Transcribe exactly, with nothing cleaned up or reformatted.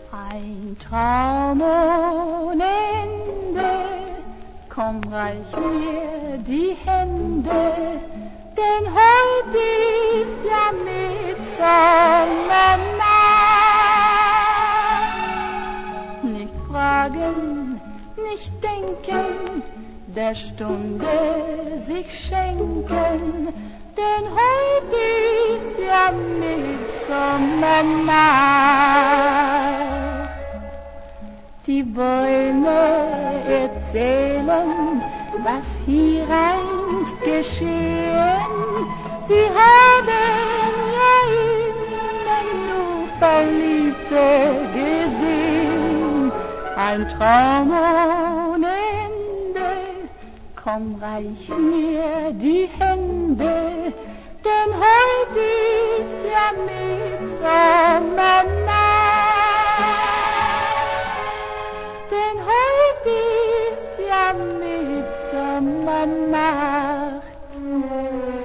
Ein Traum ohne Ende, komm, reich mir die Hände, denn heut ist ja Mitternacht. Nicht fragen, nicht denken, der Stunde sich schenken, denn heut ist ja Mitternacht. Die Bäume erzählen, was hier einst geschehen. Sie haben ja immer nur Verliebte gesehen. Ein Traum ohne Ende, komm, reich mir die Hände, denn heut ist ja Mitternacht. Denn heut ist ja Mitternacht.